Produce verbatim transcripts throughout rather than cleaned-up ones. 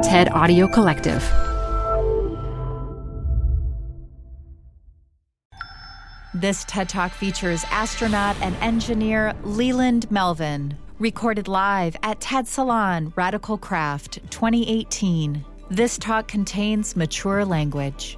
TED Audio Collective. This TED Talk features astronaut and engineer Leland Melvin, recorded live at TED Salon Radical Craft twenty eighteen. This talk contains mature language.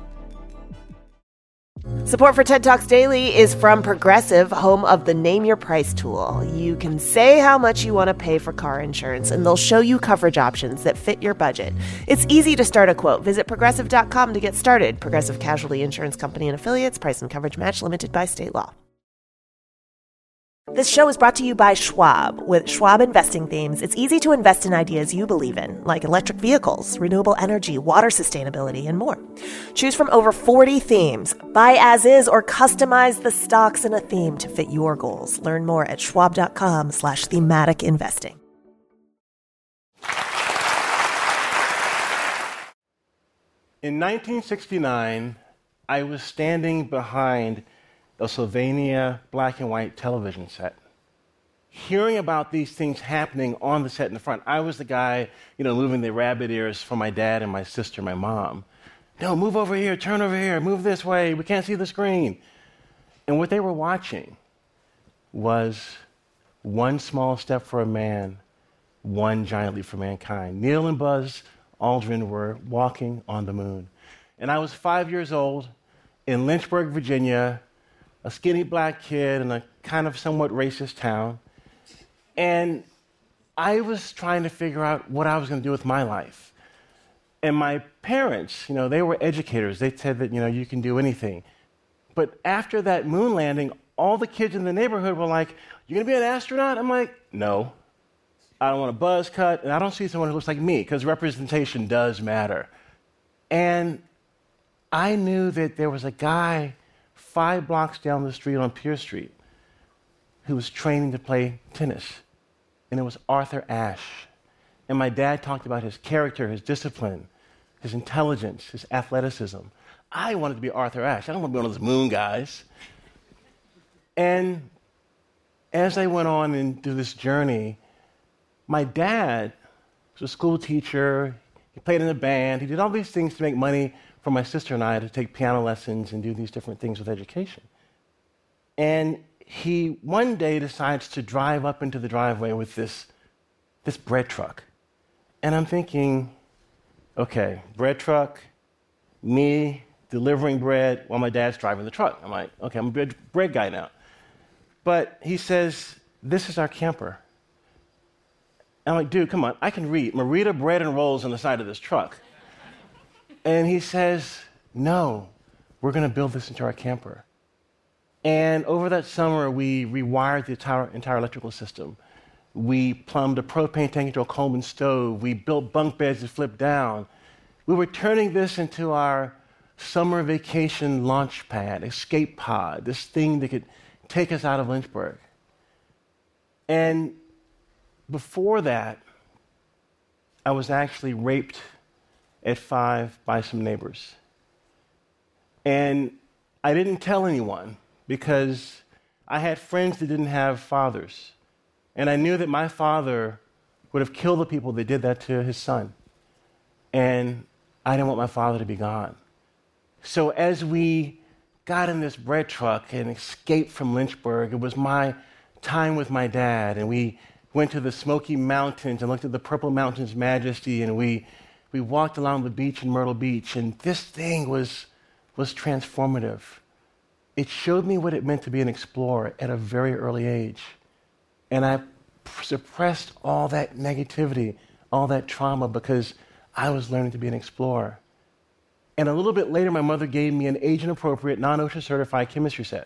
Support for TED Talks Daily is from Progressive, home of the Name Your Price tool. You can say how much you want to pay for car insurance, and they'll show you coverage options that fit your budget. It's easy to start a quote. Visit Progressive dot com to get started. Progressive Casualty Insurance Company and Affiliates. Price and coverage match limited by state law. This show is brought to you by Schwab. With Schwab Investing Themes, it's easy to invest in ideas you believe in, like electric vehicles, renewable energy, water sustainability, and more. Choose from over forty themes. Buy as is or customize the stocks in a theme to fit your goals. Learn more at schwab.com slash thematic investing. In nineteen sixty-nine, I was standing behind a Sylvania black and white television set, hearing about these things happening on the set in the front. I was the guy, you know, moving the rabbit ears for my dad and my sister, my mom. No, move over here, turn over here, move this way, we can't see the screen. And what they were watching was one small step for a man, one giant leap for mankind. Neil and Buzz Aldrin were walking on the moon. And I was five years old in Lynchburg, Virginia, a skinny black kid in a kind of somewhat racist town. And I was trying to figure out what I was going to do with my life. And my parents, you know, they were educators. They said that, you know, you can do anything. But after that moon landing, all the kids in the neighborhood were like, "You're going to be an astronaut?" I'm like, "No. I don't want a buzz cut, and I don't see someone who looks like me," because representation does matter. And I knew that there was a guy five blocks down the street on Pierce Street who was training to play tennis, and it was Arthur Ashe. And my dad talked about his character, his discipline, his intelligence, his athleticism. I wanted to be Arthur Ashe. I don't want to be one of those moon guys. And as I went on into this journey, my dad was a school teacher. He played in a band. He did all these things to make money for my sister and I to take piano lessons and do these different things with education. And he one day decides to drive up into the driveway with this, this bread truck. And I'm thinking, okay, bread truck, me delivering bread while my dad's driving the truck. I'm like, okay, I'm a bread, bread guy now. But he says, "This is our camper." I'm like, "Dude, come on, I can read. Marita Bread and Rolls on the side of this truck." And he says, "No, we're going to build this into our camper." And over that summer, we rewired the entire, entire electrical system. We plumbed a propane tank into a Coleman stove. We built bunk beds that flipped down. We were turning this into our summer vacation launch pad, escape pod, this thing that could take us out of Lynchburg. And before that, I was actually raped at five by some neighbors. And I didn't tell anyone because I had friends that didn't have fathers. And I knew that my father would have killed the people that did that to his son. And I didn't want my father to be gone. So as we got in this bread truck and escaped from Lynchburg, it was my time with my dad. And we went to the Smoky Mountains and looked at the Purple Mountains majesty, and we We walked along the beach in Myrtle Beach, and this thing was, was transformative. It showed me what it meant to be an explorer at a very early age. And I suppressed all that negativity, all that trauma, because I was learning to be an explorer. And a little bit later, my mother gave me an age-appropriate, non-OSHA certified chemistry set,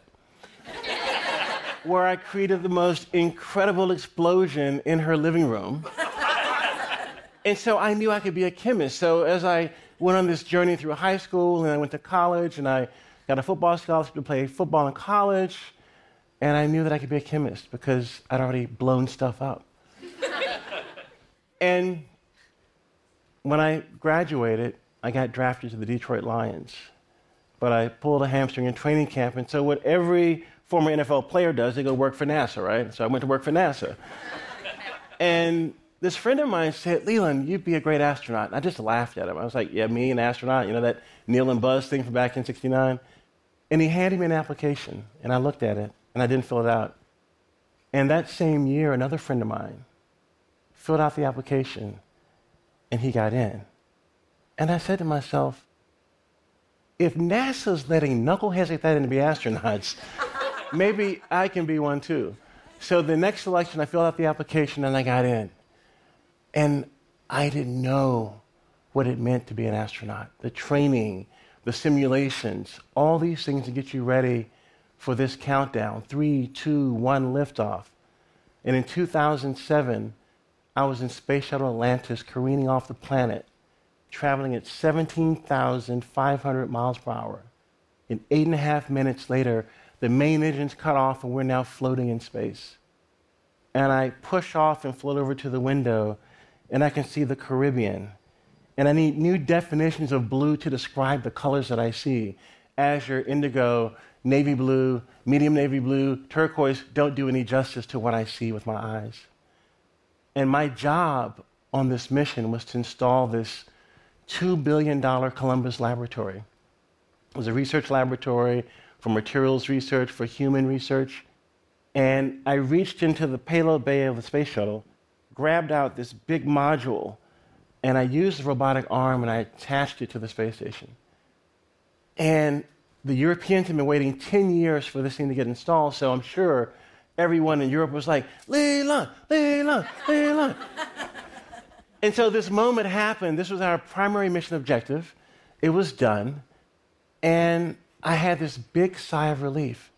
where I created the most incredible explosion in her living room. And so I knew I could be a chemist. So as I went on this journey through high school, and I went to college, and I got a football scholarship to play football in college, and I knew that I could be a chemist because I'd already blown stuff up. And when I graduated, I got drafted to the Detroit Lions. But I pulled a hamstring in training camp, and so what every former N F L player does, they go work for NASA, right? So I went to work for NASA. And this friend of mine said, Leland, you'd be a great astronaut. And I just laughed at him. I was like, yeah, me, an astronaut, you know, that Neil and Buzz thing from back in sixty-nine? And he handed me an application, and I looked at it, and I didn't fill it out. And that same year, another friend of mine filled out the application, and he got in. And I said to myself, if NASA's letting knuckleheads like that in to be astronauts, maybe I can be one too. So the next selection, I filled out the application, and I got in. And I didn't know what it meant to be an astronaut. The training, the simulations, all these things to get you ready for this countdown. Three, two, one, liftoff. And in two thousand seven, I was in Space Shuttle Atlantis careening off the planet, traveling at seventeen thousand five hundred miles per hour. And eight and a half minutes later, the main engine's cut off and we're now floating in space. And I push off and float over to the window, and I can see the Caribbean. And I need new definitions of blue to describe the colors that I see. Azure, indigo, navy blue, medium navy blue, turquoise don't do any justice to what I see with my eyes. And my job on this mission was to install this two billion dollars Columbus laboratory. It was a research laboratory for materials research, for human research. And I reached into the payload bay of the space shuttle, grabbed out this big module, and I used the robotic arm and I attached it to the space station. And the Europeans had been waiting ten years for this thing to get installed, so I'm sure everyone in Europe was like, Leland, Leland, Leland. And so this moment happened. This was our primary mission objective. It was done. And I had this big sigh of relief.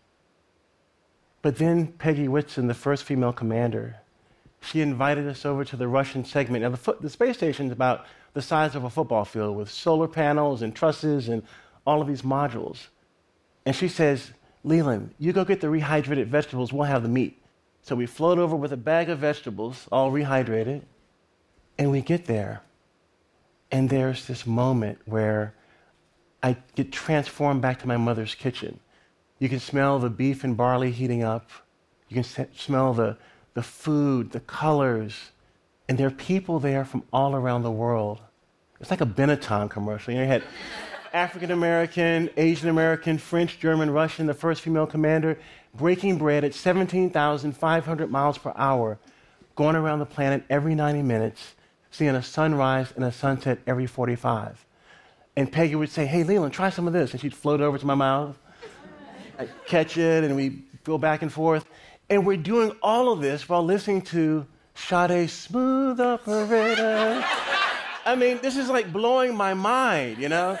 But then Peggy Whitson, the first female commander, she invited us over to the Russian segment. Now, the, fo- the space station is about the size of a football field with solar panels and trusses and all of these modules. And she says, Leland, you go get the rehydrated vegetables, we'll have the meat. So we float over with a bag of vegetables, all rehydrated, and we get there. And there's this moment where I get transformed back to my mother's kitchen. You can smell the beef and barley heating up. You can s- smell the, the food, the colors. And there are people there from all around the world. It's like a Benetton commercial. You know, you had African American, Asian American, French, German, Russian, the first female commander, breaking bread at seventeen thousand five hundred miles per hour, going around the planet every ninety minutes, seeing a sunrise and a sunset every forty-five. And Peggy would say, hey, Leland, try some of this. And she'd float over to my mouth. I'd catch it, and we'd go back and forth. And we're doing all of this while listening to Sade's Smooth Operator. I mean, this is like blowing my mind, you know?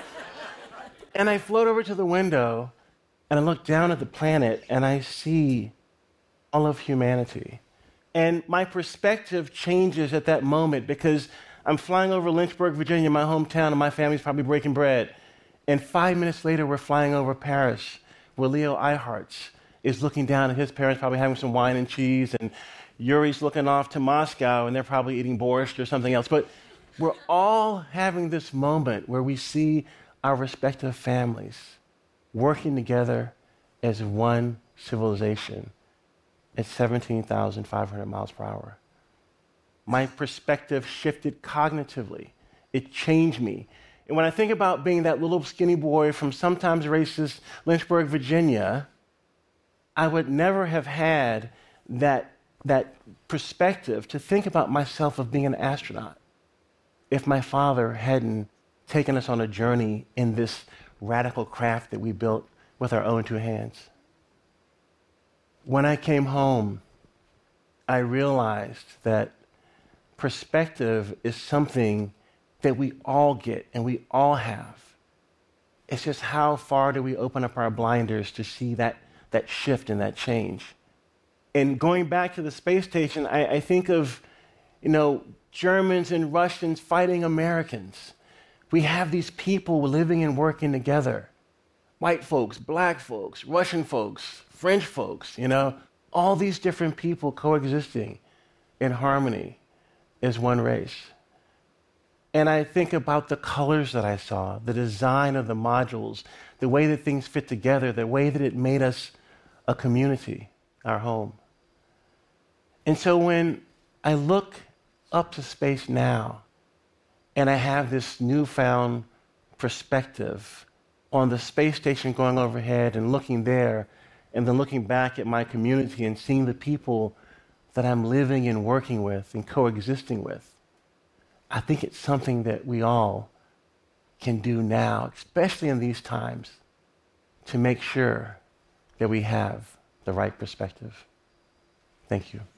And I float over to the window, and I look down at the planet, and I see all of humanity. And my perspective changes at that moment because I'm flying over Lynchburg, Virginia, my hometown, and my family's probably breaking bread. And five minutes later, we're flying over Paris, where Leo Eyharts is looking down at his parents, probably having some wine and cheese, and Yuri's looking off to Moscow, and they're probably eating borscht or something else. But we're all having this moment where we see our respective families working together as one civilization at seventeen thousand five hundred miles per hour. My perspective shifted cognitively. It changed me. And when I think about being that little skinny boy from sometimes racist Lynchburg, Virginia, I would never have had that, that perspective to think about myself of being an astronaut if my father hadn't taken us on a journey in this radical craft that we built with our own two hands. When I came home, I realized that perspective is something that we all get and we all have. It's just how far do we open up our blinders to see that, that shift and that change. And going back to the space station, I, I think of, you know, Germans and Russians fighting Americans. We have these people living and working together. White folks, black folks, Russian folks, French folks, you know, all these different people coexisting in harmony as one race. And I think about the colors that I saw, the design of the modules, the way that things fit together, the way that it made us a community, our home. And so when I look up to space now, and I have this newfound perspective on the space station going overhead and looking there, and then looking back at my community and seeing the people that I'm living and working with and coexisting with. I think it's something that we all can do now, especially in these times, to make sure that we have the right perspective. Thank you.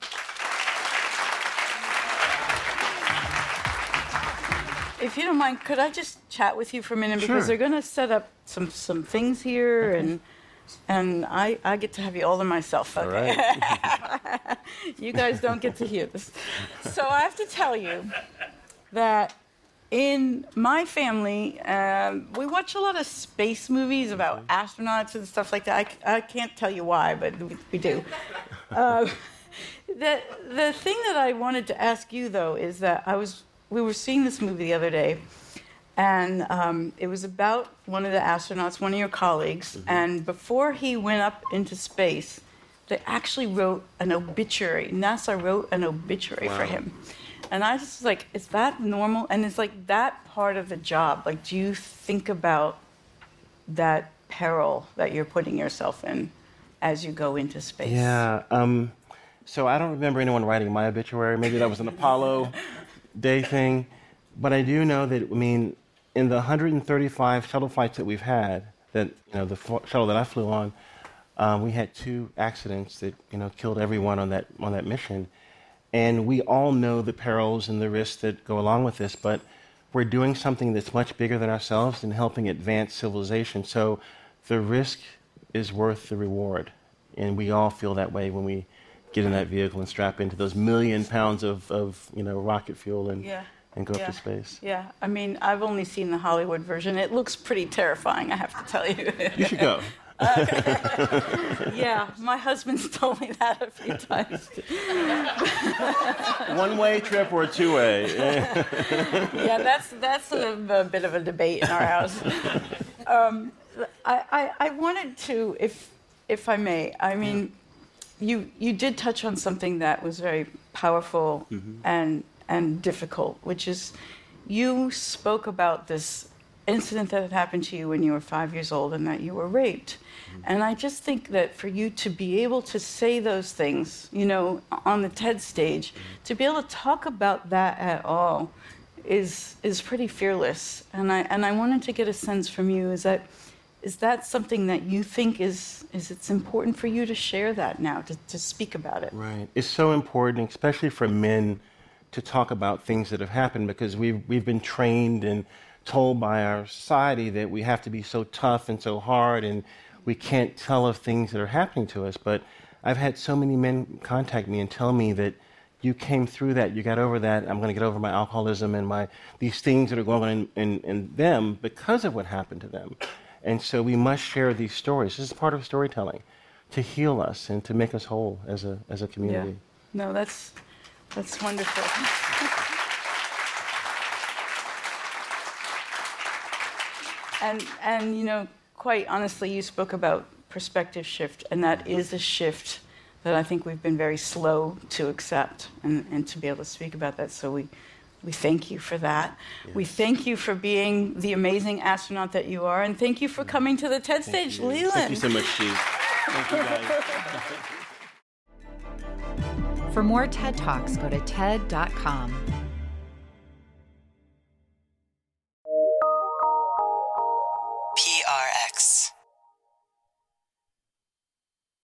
If you don't mind, could I just chat with you for a minute? Sure. Because they're going to set up some, some things here, Okay. and and I, I get to have you all to myself. Okay? All right. You guys don't get to hear this. So I have to tell you that in my family, um, we watch a lot of space movies about astronauts and stuff like that. I, I can't tell you why, but we, we do. Uh, the, the thing that I wanted to ask you, though, is that I was we were seeing this movie the other day, and um, it was about one of the astronauts, one of your colleagues, mm-hmm. and before he went up into space, they actually wrote an obituary. NASA wrote an obituary wow. for him. And I was just like, is that normal? And it's like that part of the job. Like, do you think about that peril that you're putting yourself in as you go into space? Yeah. Um, so I don't remember anyone writing my obituary. Maybe that was an Apollo Day thing. But I do know that, I mean, in the one hundred thirty-five shuttle flights that we've had, that, you know, the f- shuttle that I flew on, um, we had two accidents that, you know, killed everyone on that on that mission. And we all know the perils and the risks that go along with this, but we're doing something that's much bigger than ourselves and helping advance civilization. So the risk is worth the reward. And we all feel that way when we get in that vehicle and strap into those million pounds of, of you know, rocket fuel and, yeah. and go yeah. up to space. Yeah, I mean, I've only seen the Hollywood version. It looks pretty terrifying, I have to tell you. You should go. Uh, yeah, my husband's told me that a few times. One-way trip or a two-way? Yeah, that's that's a, a bit of a debate in our house. Um, I, I I wanted to, if if I may, I mean, you you did touch on something that was very powerful mm-hmm. and and difficult, which is you spoke about this incident that had happened to you when you were five years old and that you were raped. Mm-hmm. And I just think that for you to be able to say those things, you know, on the TED stage, mm-hmm. to be able to talk about that at all is is pretty fearless. And I and I wanted to get a sense from you, is that is that something that you think is is it's important for you to share that now, to, to speak about it? Right. It's so important, especially for men, to talk about things that have happened, because we've we've been trained and told by our society that we have to be so tough and so hard and we can't tell of things that are happening to us. But I've had so many men contact me and tell me that you came through that, you got over that, I'm going to get over my alcoholism and my these things that are going on in, in, in them because of what happened to them. And so we must share these stories. This is part of storytelling, to heal us and to make us whole as a as a community. Yeah. No, that's that's wonderful. And, and, you know, quite honestly, you spoke about perspective shift, and that is a shift that I think we've been very slow to accept and, and to be able to speak about that. So we, we thank you for that. Yes. We thank you for being the amazing astronaut that you are, and thank you for coming to the TED thank stage, you. Leland. Thank you so much, Steve. Thank you, guys. For more TED Talks, go to ted dot com. P R X.